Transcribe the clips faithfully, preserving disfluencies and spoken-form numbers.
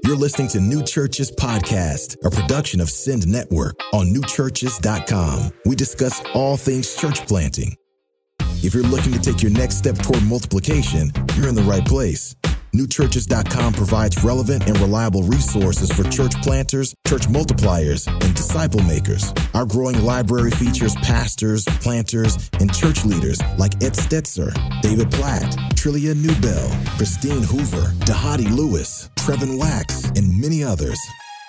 You're listening to New Churches Podcast, a production of Send Network on new churches dot com. We discuss all things church planting. If you're looking to take your next step toward multiplication, you're in the right place. new churches dot com provides relevant and reliable resources for church planters, church multipliers, and disciple makers. Our growing library features pastors, planters, and church leaders like Ed Stetzer, David Platt, Trillia Newbell, Christine Hoover, Dahadi Lewis, Trevin Wax, and many others.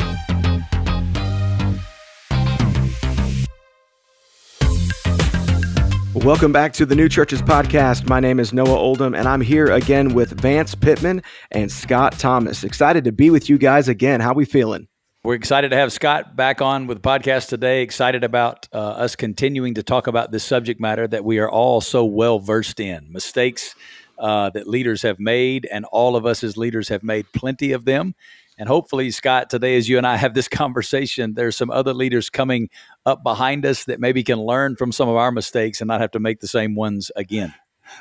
Welcome back to the New Churches Podcast. My name is Noah Oldham, and I'm here again with Vance Pittman and Scott Thomas. Excited to be with you guys again. How we feeling? We're excited to have Scott back on with the podcast today. Excited about uh, us continuing to talk about this subject matter that we are all so well versed in. Mistakes uh, that leaders have made, and all of us as leaders have made plenty of them. And hopefully, Scott, today as you and I have this conversation, there's some other leaders coming up behind us that maybe can learn from some of our mistakes and not have to make the same ones again.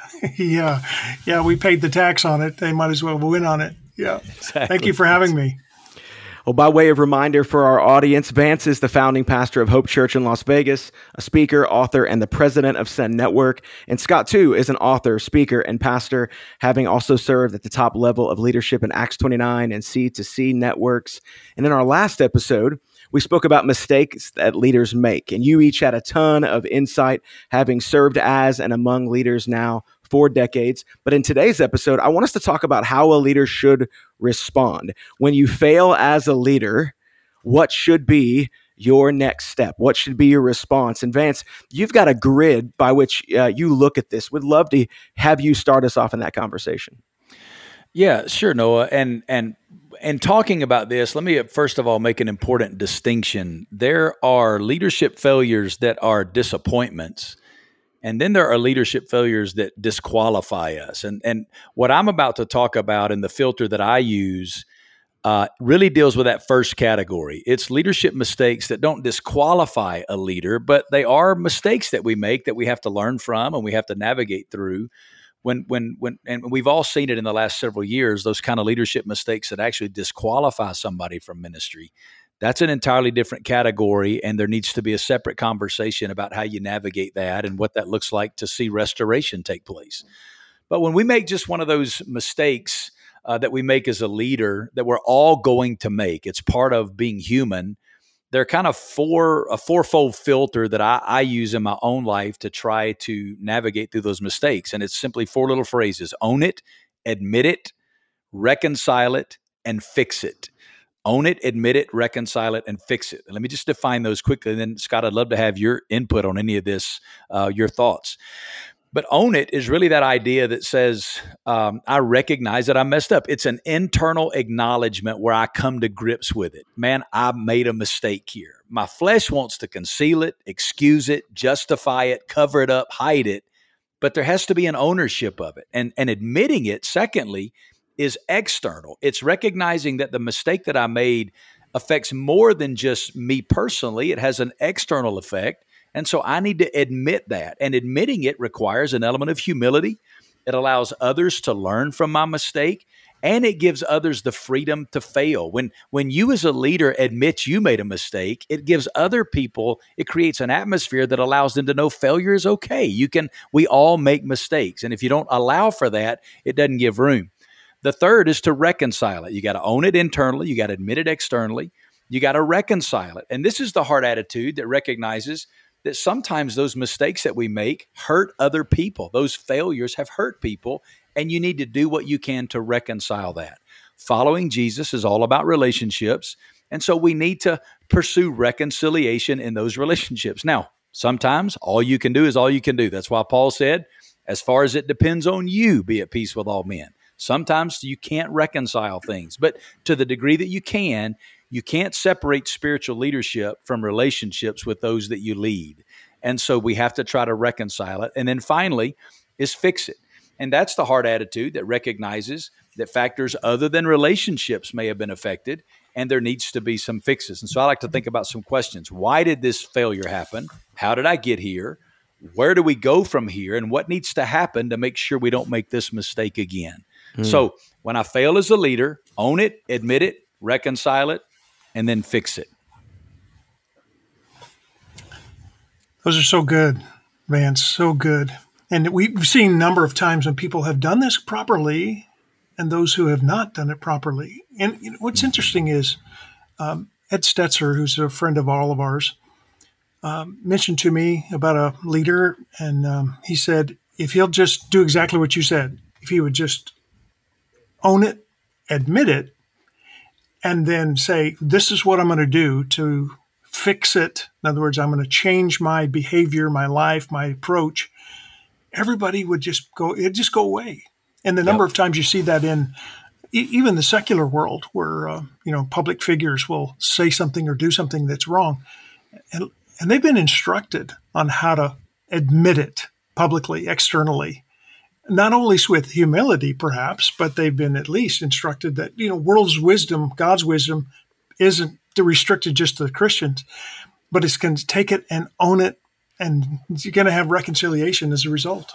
Yeah. Yeah, we paid the tax on it. They might as well win on it. Yeah. Exactly. Thank you for having me. Well, by way of reminder for our audience, Vance is the founding pastor of Hope Church in Las Vegas, a speaker, author, and the president of Send Network. And Scott, too, is an author, speaker, and pastor, having also served at the top level of leadership in Acts twenty-nine and C to C networks. And in our last episode, we spoke about mistakes that leaders make. And you each had a ton of insight, having served as and among leaders now for decades. But in today's episode, I want us to talk about how a leader should respond. When you fail as a leader, what should be your next step? What should be your response? And Vance, you've got a grid by which uh, you look at this. We'd love to have you start us off in that conversation. Yeah, sure, Noah. And and and talking about this, let me first of all make an important distinction. There are leadership failures that are disappointments. And then there are leadership failures that disqualify us. And and what I'm about to talk about and the filter that I use uh, really deals with that first category. It's leadership mistakes that don't disqualify a leader, but they are mistakes that we make that we have to learn from and we have to navigate through. When when when and we've all seen it in the last several years, those kind of leadership mistakes that actually disqualify somebody from ministry. That's an entirely different category, and there needs to be a separate conversation about how you navigate that and what that looks like to see restoration take place. But when we make just one of those mistakes uh, that we make as a leader that we're all going to make, it's part of being human. They're kind of four a fourfold filter that I, I use in my own life to try to navigate through those mistakes. And it's simply four little phrases: own it, admit it, reconcile it, and fix it. Own it, admit it, reconcile it, and fix it. And let me just define those quickly. And then, Scott, I'd love to have your input on any of this, uh, your thoughts. But own it is really that idea that says, um, I recognize that I messed up. It's an internal acknowledgement where I come to grips with it. Man, I made a mistake here. My flesh wants to conceal it, excuse it, justify it, cover it up, hide it. But there has to be an ownership of it. And, and admitting it, secondly, is external. It's recognizing that the mistake that I made affects more than just me personally. It has an external effect. And so I need to admit that. And admitting it requires an element of humility. It allows others to learn from my mistake, and it gives others the freedom to fail. When, when you as a leader admit you made a mistake, it gives other people, it creates an atmosphere that allows them to know failure is okay. You can, we all make mistakes. And if you don't allow for that, it doesn't give room. The third is to reconcile it. You got to own it internally. You got to admit it externally. You got to reconcile it. And this is the heart attitude that recognizes that sometimes those mistakes that we make hurt other people. Those failures have hurt people, and you need to do what you can to reconcile that. Following Jesus is all about relationships, and so we need to pursue reconciliation in those relationships. Now, sometimes all you can do is all you can do. That's why Paul said, as far as it depends on you, be at peace with all men. Sometimes you can't reconcile things, but to the degree that you can, you can't separate spiritual leadership from relationships with those that you lead. And so we have to try to reconcile it. And then finally is fix it. And that's the hard attitude that recognizes that factors other than relationships may have been affected, and there needs to be some fixes. And so I like to think about some questions. Why did this failure happen? How did I get here? Where do we go from here? And what needs to happen to make sure we don't make this mistake again? Mm. So when I fail as a leader, own it, admit it, reconcile it, and then fix it. Those are so good, Vance, so good. And we've seen a number of times when people have done this properly and those who have not done it properly. And you know, what's interesting is um, Ed Stetzer, who's a friend of all of ours, um, mentioned to me about a leader, and um, he said, if he'll just do exactly what you said, if he would just own it, admit it, and then say, this is what I'm going to do to fix it. In other words, I'm going to change my behavior, my life, my approach. Everybody would just go, it'd just go away. And the number yep. of times you see that in e- even the secular world where, uh, you know, public figures will say something or do something that's wrong. And, and they've been instructed on how to admit it publicly, externally, not only with humility, perhaps, but they've been at least instructed that, you know, world's wisdom, God's wisdom isn't restricted just to the Christians, but it's going to take it and own it, and you're going to have reconciliation as a result.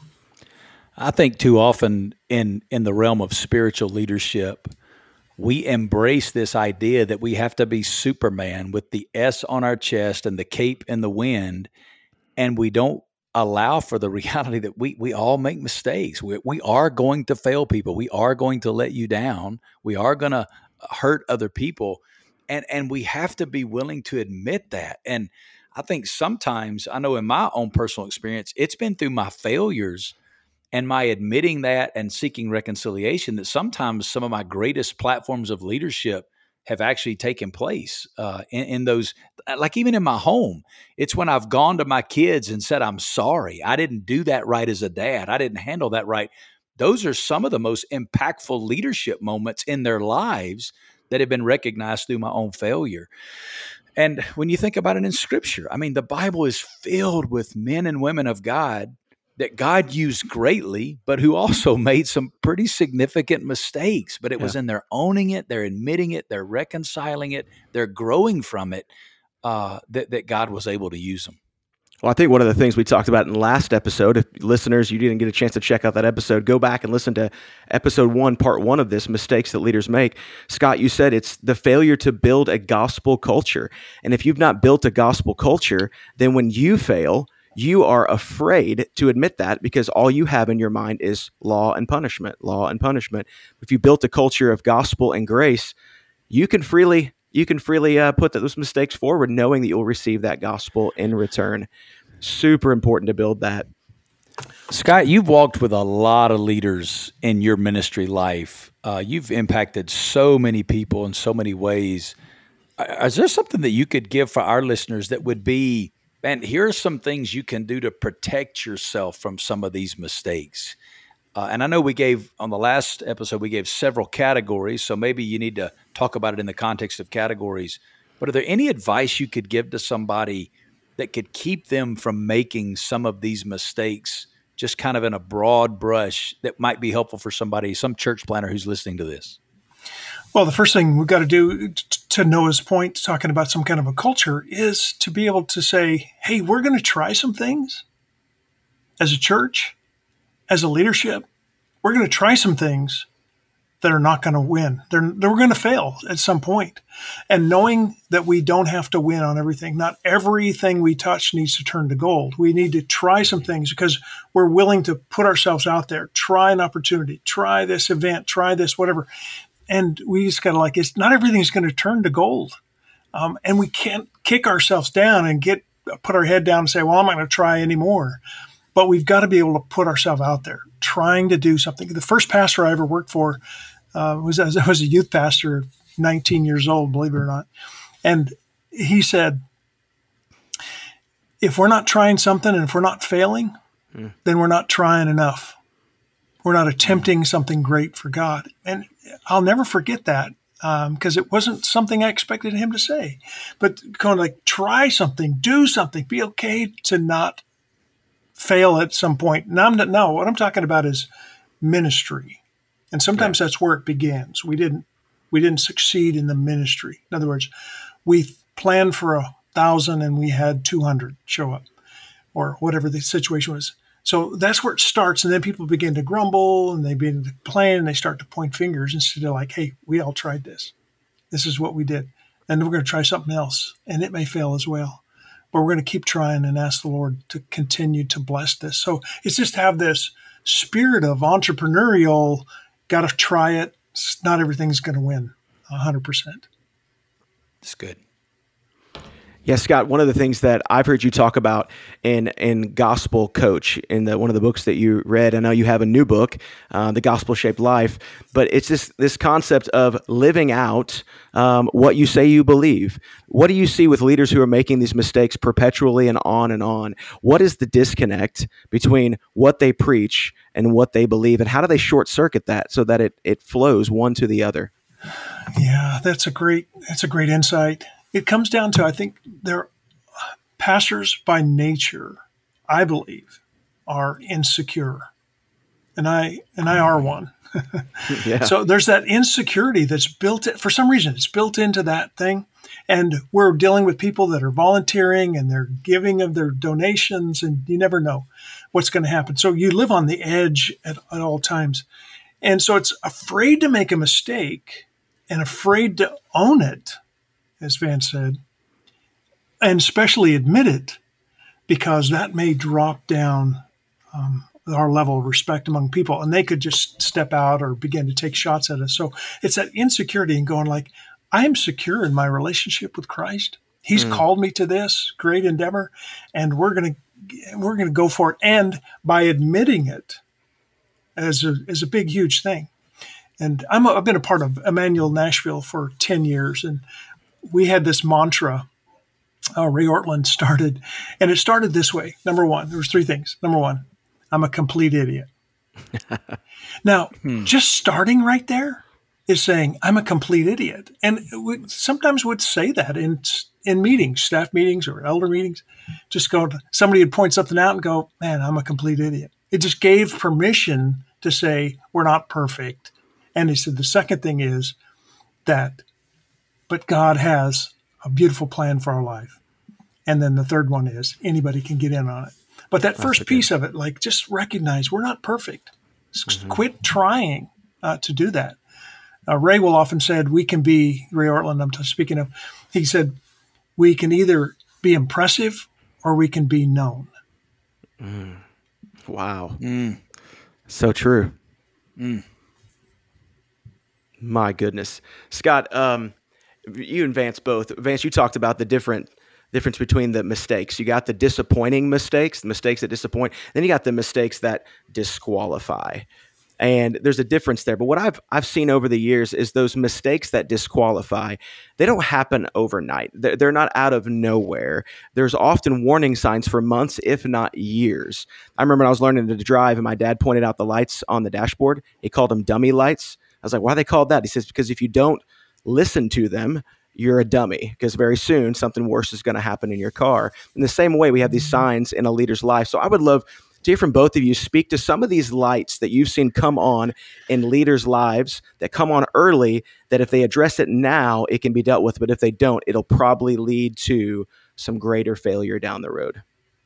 I think too often in, in the realm of spiritual leadership, we embrace this idea that we have to be Superman with the S on our chest and the cape in the wind, and we don't allow for the reality that we we all make mistakes. We, we are going to fail people. We are going to let you down. We are going to hurt other people. And and we have to be willing to admit that. And I think sometimes, I know in my own personal experience, it's been through my failures and my admitting that and seeking reconciliation that sometimes some of my greatest platforms of leadership have actually taken place uh, in, in those, like even in my home. It's when I've gone to my kids and said, I'm sorry, I didn't do that right as a dad. I didn't handle that right. Those are some of the most impactful leadership moments in their lives that have been recognized through my own failure. And when you think about it in Scripture, I mean, the Bible is filled with men and women of God that God used greatly, but who also made some pretty significant mistakes. But it yeah. was in their owning it, they're admitting it, they're reconciling it, they're growing from it, uh, that, that God was able to use them. Well, I think one of the things we talked about in the last episode, if listeners, you didn't get a chance to check out that episode, go back and listen to episode one, part one of this, mistakes that leaders make. Scott, you said it's the failure to build a gospel culture. And if you've not built a gospel culture, then when you fail, you are afraid to admit that because all you have in your mind is law and punishment, law and punishment. If you built a culture of gospel and grace, you can freely you can freely uh, put those mistakes forward, knowing that you'll receive that gospel in return. Super important to build that. Scott, you've walked with a lot of leaders in your ministry life. Uh, you've impacted so many people in so many ways. Is there something that you could give for our listeners that would be, and here are some things you can do to protect yourself from some of these mistakes? Uh, and I know we gave, on the last episode, we gave several categories, so maybe you need to talk about it in the context of categories. But are there any advice you could give to somebody that could keep them from making some of these mistakes, just kind of in a broad brush, that might be helpful for somebody, some church planner who's listening to this? Well, the first thing we've got to do, to Noah's point, talking about some kind of a culture, is to be able to say, hey, we're going to try some things as a church, as a leadership. We're going to try some things that are not going to win. They're, they're going to fail at some point. And knowing that we don't have to win on everything, not everything we touch needs to turn to gold. We need to try some things because we're willing to put ourselves out there, try an opportunity, try this event, try this, whatever. And we just got to like, it's not everything's going to turn to gold. Um, and we can't kick ourselves down and get, put our head down and say, well, I'm not going to try anymore. But we've got to be able to put ourselves out there, trying to do something. The first pastor I ever worked for uh, was, I was a youth pastor, nineteen years old, believe it or not. And he said, if we're not trying something and if we're not failing, mm. then we're not trying enough. We're not attempting something great for God. And I'll never forget that because um, it wasn't something I expected him to say. But kind of like, try something, do something, be okay to not fail at some point. Now, I'm not, no, what I'm talking about is ministry. And sometimes yeah. that's where it begins. We didn't, we didn't succeed in the ministry. In other words, we planned for a thousand and we had two hundred show up or whatever the situation was. So that's where it starts. And then people begin to grumble and they begin to complain and they start to point fingers instead of like, hey, we all tried this. This is what we did. And we're going to try something else, and it may fail as well. But we're going to keep trying and ask the Lord to continue to bless this. So it's just have this spirit of entrepreneurial, got to try it. Not everything's going to win one hundred percent. That's good. Yeah, Scott, one of the things that I've heard you talk about in in Gospel Coach, in the, one of the books that you read, I know you have a new book, uh, The Gospel-Shaped Life, but it's this, this concept of living out um, what you say you believe. What do you see with leaders who are making these mistakes perpetually and on and on? What is the disconnect between what they preach and what they believe, and how do they short-circuit that so that it, it flows one to the other? Yeah, that's a great that's a great insight. It comes down to, I think, they're pastors by nature, I believe, are insecure, and I and I are one. Yeah. So there's that insecurity that's built in, for some reason. It's built into that thing, and we're dealing with people that are volunteering and they're giving of their donations, and you never know what's going to happen. So you live on the edge at, at all times, and so it's afraid to make a mistake and afraid to own it, as Vance said, and especially admit it, because that may drop down um, our level of respect among people, and they could just step out or begin to take shots at us. So it's that insecurity and going like, I am secure in my relationship with Christ. He's mm. called me to this great endeavor, and we're going to we're going to go for it. And by admitting it as a, as a big, huge thing. And I'm a, I've been a part of Emmanuel Nashville for ten years, and we had this mantra uh, Ray Ortlund started, and it started this way. Number one, there was three things. Number one, I'm a complete idiot. Now, hmm. just starting right there is saying I'm a complete idiot. And we sometimes would say that in in meetings, staff meetings or elder meetings, just go, somebody would point something out and go, man, I'm a complete idiot. It just gave permission to say we're not perfect. And he said the second thing is that, but God has a beautiful plan for our life. And then the third one is anybody can get in on it. But that That's first piece of it, like just recognize we're not perfect. Mm-hmm. Quit trying uh, to do that. Uh, Ray will often said we can be, Ray Ortlund I'm speaking of, he said we can either be impressive or we can be known. Mm. Wow. Mm. So true. Mm. My goodness. Scott, um, you and Vance both. Vance, you talked about the different difference between the mistakes. You got the disappointing mistakes, the mistakes that disappoint. Then you got the mistakes that disqualify. And there's a difference there. But what I've I've seen over the years is those mistakes that disqualify, they don't happen overnight. They're, they're not out of nowhere. There's often warning signs for months, if not years. I remember when I was learning to drive and my dad pointed out the lights on the dashboard. He called them dummy lights. I was like, why are they called that? He says, because if you don't listen to them, you're a dummy, because very soon something worse is going to happen in your car. In the same way, we have these signs in a leader's life. So I would love to hear from both of you. Speak to some of these lights that you've seen come on in leaders' lives that come on early, that if they address it now, it can be dealt with. But if they don't, it'll probably lead to some greater failure down the road.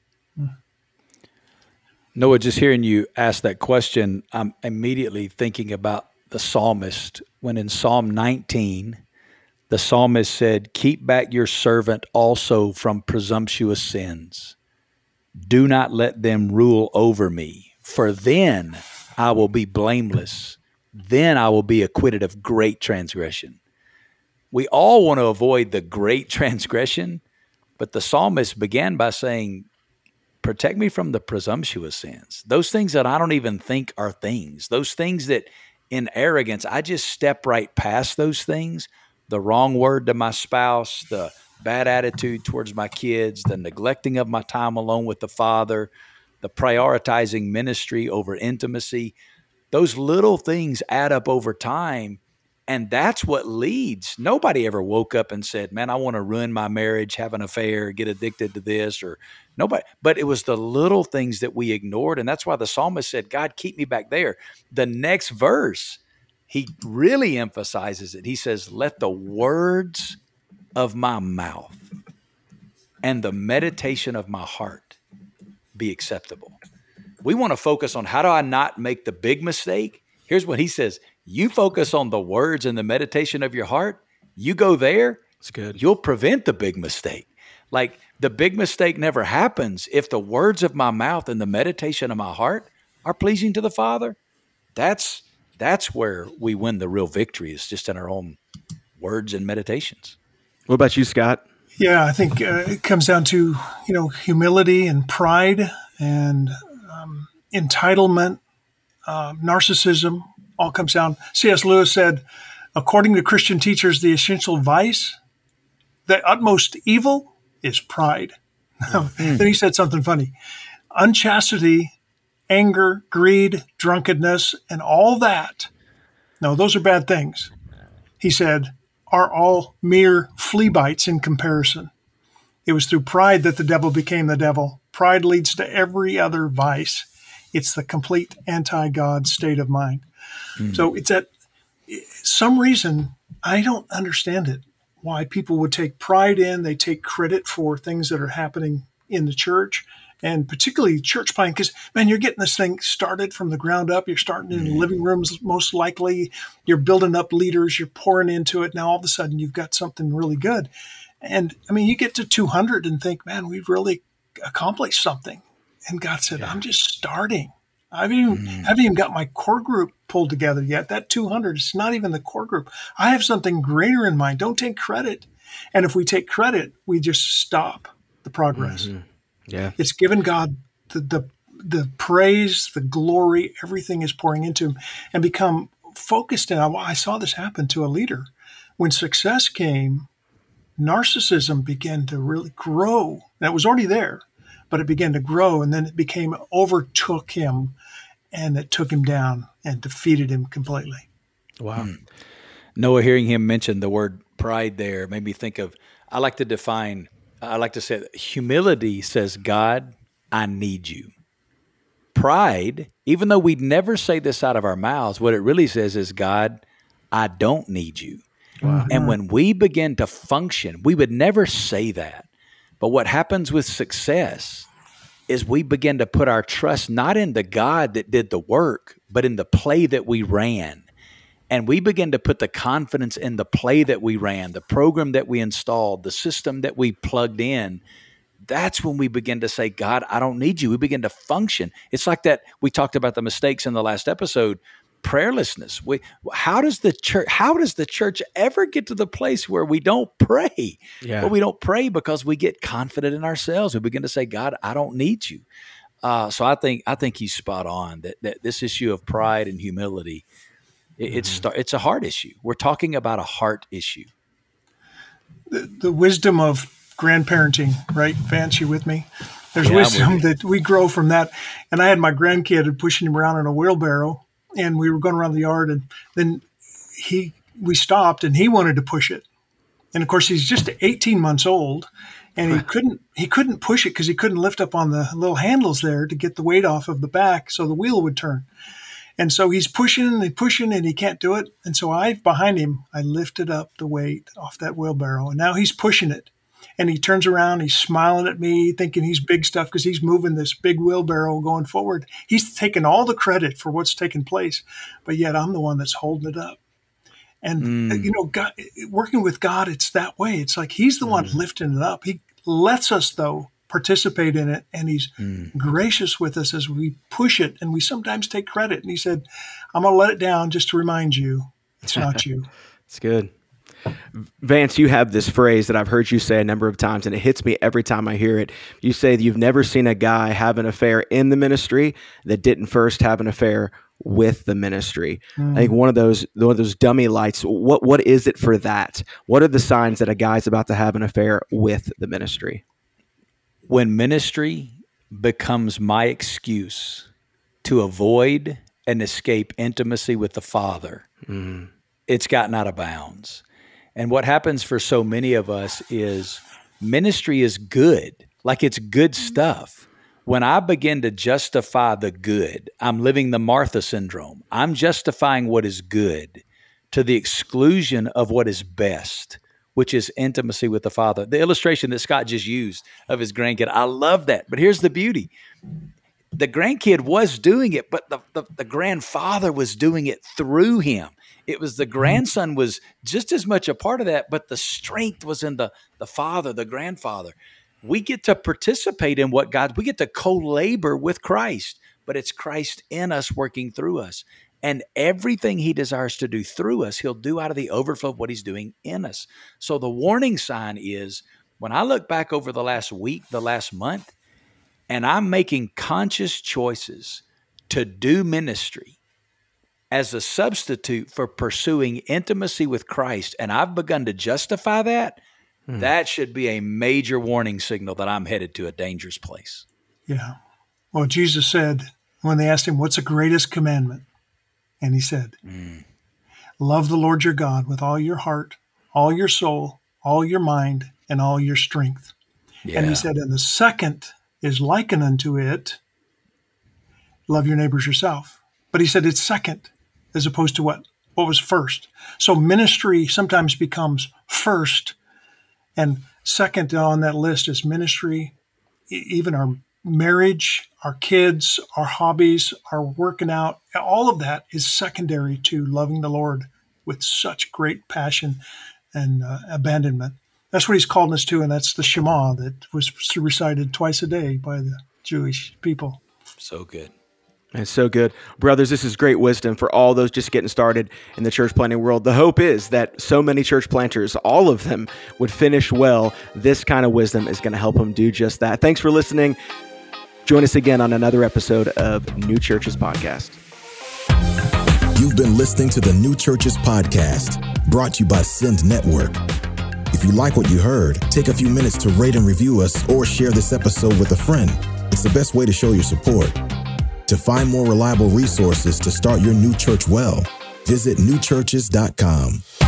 Noah, just hearing you ask that question, I'm immediately thinking about the psalmist when in Psalm nineteen, the psalmist said, keep back your servant also from presumptuous sins. Do not let them rule over me, for then I will be blameless. Then I will be acquitted of great transgression. We all want to avoid the great transgression, but the psalmist began by saying, protect me from the presumptuous sins. Those things that I don't even think are things. Those things that in arrogance, I just step right past those things. The wrong word to my spouse, the bad attitude towards my kids, the neglecting of my time alone with the Father, the prioritizing ministry over intimacy. Those little things add up over time, and that's what leads. Nobody ever woke up and said, man, I want to ruin my marriage, have an affair, get addicted to this, or nobody. But it was the little things that we ignored, and that's why the psalmist said, God, keep me back there. The next verse, he really emphasizes it. He says, let the words of my mouth and the meditation of my heart be acceptable. We want to focus on how do I not make the big mistake? Here's what he says. You focus on the words and the meditation of your heart, You go there, It's good. you'll prevent the big mistake. Like the big mistake never happens if the words of my mouth and the meditation of my heart are pleasing to the Father. That's that's where we win the real victory, is just in our own words and meditations. What about you, Scott? Yeah, I think uh, it comes down to, you know, humility and pride and um, entitlement, uh, narcissism, all comes down. C S Lewis said, according to Christian teachers, the essential vice, the utmost evil is pride. Mm. Then he said something funny. Unchastity, anger, greed, drunkenness, and all that, no, those are bad things, he said, are all mere flea bites in comparison. It was through pride that the devil became the devil. Pride leads to every other vice. It's the complete anti-God state of mind. Mm. So it's at some reason, I don't understand it, why people would take pride in, they take credit for things that are happening in the church, and particularly church planting, because, man, you're getting this thing started from the ground up. You're starting in living rooms, most likely. You're building up leaders. You're pouring into it. Now, all of a sudden, you've got something really good. And, I mean, you get to two hundred and think, man, we've really accomplished something. And God said, yeah. I'm just starting. I haven't even, mm. haven't even got my core group pulled together yet. That two hundred is not even the core group. I have something greater in mind. Don't take credit. And if we take credit, we just stop the progress. Mm-hmm. Yeah, it's given God the, the the praise, the glory, everything is pouring into him, and become focused in. I saw this happen to a leader. When success came, narcissism began to really grow. And it was already there, but it began to grow, and then it became overtook him, and it took him down and defeated him completely. Wow. Hmm. Noah, hearing him mention the word pride there made me think of, I like to define I like to say that humility says, God, I need you. Pride, even though we'd never say this out of our mouths, what it really says is, God, I don't need you. Wow. And when we begin to function, we would never say that. But what happens with success is we begin to put our trust not in the God that did the work, but in the play that we ran. And we begin to put the confidence in the play that we ran, the program that we installed, the system that we plugged in. That's when we begin to say, God, I don't need you. We begin to function. It's like that. We talked about the mistakes in the last episode, prayerlessness. We, how does the church, how does the church ever get to the place where we don't pray? Yeah. Well, we don't pray because we get confident in ourselves. We begin to say, God, I don't need you. Uh, so I think, I think he's spot on that, that this issue of pride and humility, It's mm-hmm. it's a heart issue. We're talking about a heart issue. The, the wisdom of grandparenting, right? Vance, you with me? There's yeah, wisdom that we grow from that. And I had my grandkid pushing him around in a wheelbarrow, and we were going around the yard, and then he we stopped, and he wanted to push it. And of course, he's just eighteen months old, and he couldn't he couldn't push it because he couldn't lift up on the little handles there to get the weight off of the back so the wheel would turn. And so he's pushing and pushing and he can't do it. And so I, behind him, I lifted up the weight off that wheelbarrow. And now he's pushing it. And he turns around, he's smiling at me, thinking he's big stuff because he's moving this big wheelbarrow going forward. He's taking all the credit for what's taking place. But yet I'm the one that's holding it up. And, mm. you know, God, working with God, it's that way. It's like he's the mm. one lifting it up. He lets us, though, participate in it, and he's mm. gracious with us as we push it, and we sometimes take credit. And he said, I'm going to let it down just to remind you it's not you. It's good. Vance, you have this phrase that I've heard you say a number of times, and it hits me every time I hear it. You say that you've never seen a guy have an affair in the ministry that didn't first have an affair with the ministry. Mm. I think one of those one of those dummy lights, what what is it for that? What are the signs that a guy's about to have an affair with the ministry? When ministry becomes my excuse to avoid and escape intimacy with the Father, mm. it's gotten out of bounds. And what happens for so many of us is ministry is good, like it's good stuff. When I begin to justify the good, I'm living the Martha syndrome. I'm justifying what is good to the exclusion of what is best, which is intimacy with the Father. The illustration that Scott just used of his grandkid, I love that. But here's the beauty. The grandkid was doing it, but the, the, the grandfather was doing it through him. It was the grandson was just as much a part of that, but the strength was in the, the father, the grandfather. We get to participate in what God, we get to co-labor with Christ, but it's Christ in us working through us. And everything he desires to do through us, he'll do out of the overflow of what he's doing in us. So the warning sign is when I look back over the last week, the last month, and I'm making conscious choices to do ministry as a substitute for pursuing intimacy with Christ, and I've begun to justify that, hmm. that should be a major warning signal that I'm headed to a dangerous place. Yeah. Well, Jesus said, when they asked him, what's the greatest commandment? And he said, mm. love the Lord your God with all your heart, all your soul, all your mind, and all your strength. Yeah. And he said, and the second is likened unto it, love your neighbors yourself. But he said it's second as opposed to what, what was first. So ministry sometimes becomes first, and second on that list is ministry, even our marriage, our kids, our hobbies, our working out, all of that is secondary to loving the Lord with such great passion and uh, abandonment. That's what he's called us to, and that's the Shema that was recited twice a day by the Jewish people. So good. It's so good. Brothers, this is great wisdom for all those just getting started in the church planting world. The hope is that so many church planters, all of them, would finish well. This kind of wisdom is going to help them do just that. Thanks for listening. Join us again on another episode of New Churches Podcast. You've been listening to the New Churches Podcast, brought to you by Send Network. If you like what you heard, take a few minutes to rate and review us or share this episode with a friend. It's the best way to show your support. To find more reliable resources to start your new church well, visit new churches dot com.